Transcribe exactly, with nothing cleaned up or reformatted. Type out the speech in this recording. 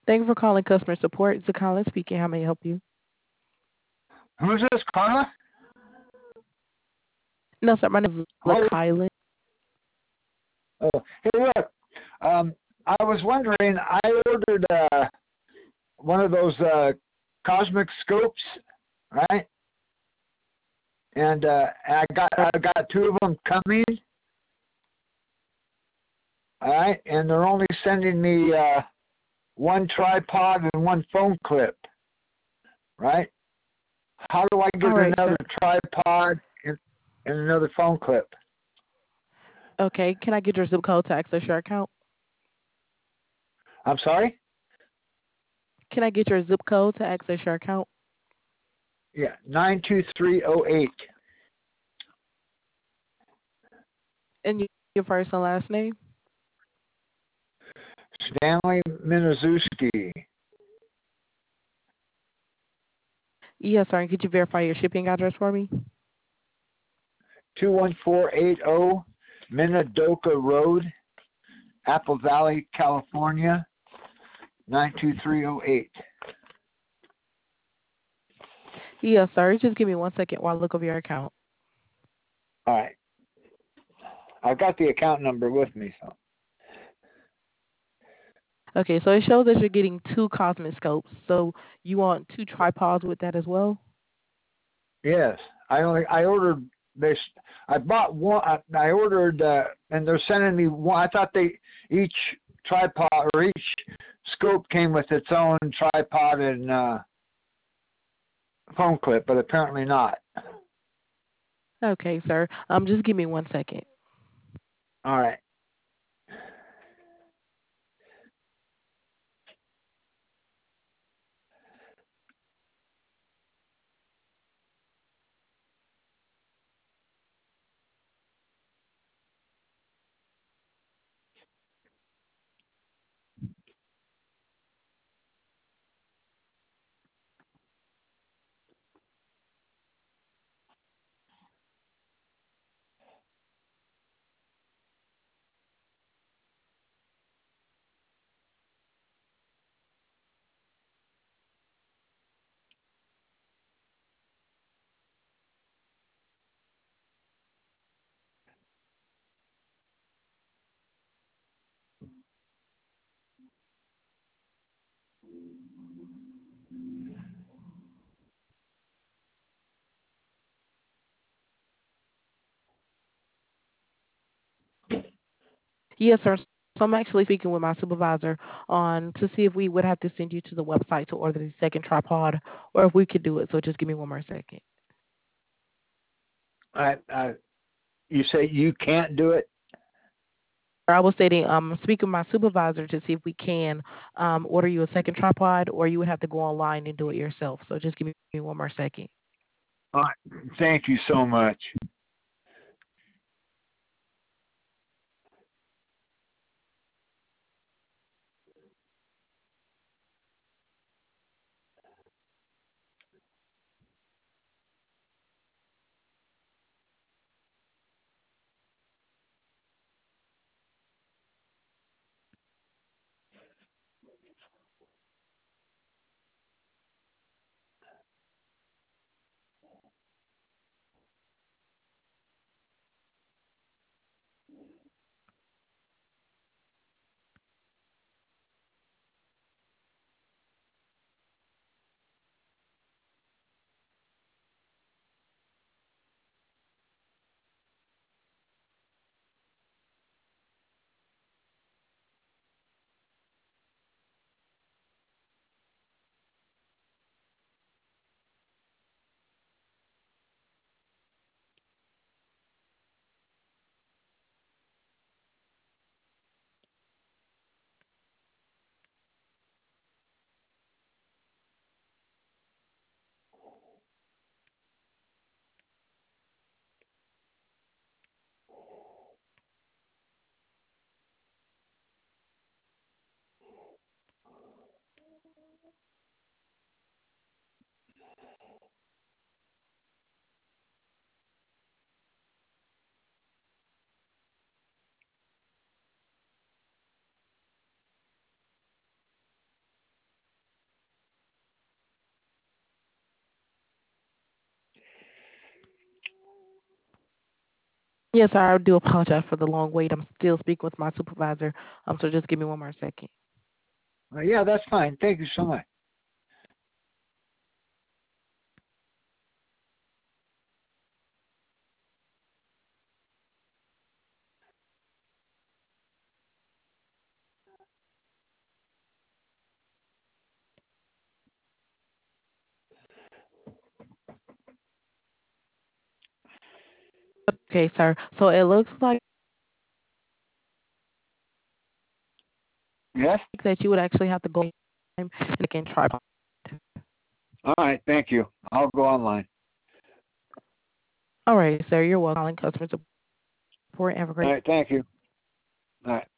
Thank you for calling customer support. Zakala speaking. How may I help you? Who's this, Carla? No, sir. My name is Hello? Lakila. Oh, hey, look. Um, I was wondering, I ordered uh, one of those uh, cosmic scopes, right? And uh, I got I got two of them coming, all right? And they're only sending me uh, one tripod and one phone clip, right? How do I get All right, another sir. tripod and, and another phone clip? Okay. Can I get your zip code to access your account? I'm sorry? Can I get your zip code to access your account? Yeah, nine two three oh eight. And y- your first and last name? Stanley Minizuski. Yes, sir. And could you verify your shipping address for me? two one four eight zero Minidoka Road, Apple Valley, California, nine two three oh eight. Yes, sir. Just give me one second while I look over your account. All right. I've got the account number with me. So Okay, so it shows that you're getting two Cosmic scopes. So you want two tripods with that as well? yes, I only I ordered this. I bought one. I, I ordered, uh, and they're sending me one. I thought they each tripod or each scope came with its own tripod and uh, phone clip, but apparently not. Okay, sir. Um, just give me one second. All right. Yes, sir. So I'm actually speaking with my supervisor on to see if we would have to send you to the website to order the second tripod, or if we could do it. So just give me one more second. I, I, you say you can't do it? I was stating, um, speaking with my supervisor to see if we can um, order you a second tripod, or you would have to go online and do it yourself. So just give me one more second. All right. Thank you so much. Yes, sir. I do apologize for the long wait. I'm still speaking with my supervisor. Um, so just give me one more second. Uh, yeah, that's fine. Thank you so much. Okay, sir. So it looks like Yes. that you would actually have to go and again try. All right. Thank you. I'll go online. All right, sir. You're welcome. Calling customer support. Have a great All right. Thank you. All right.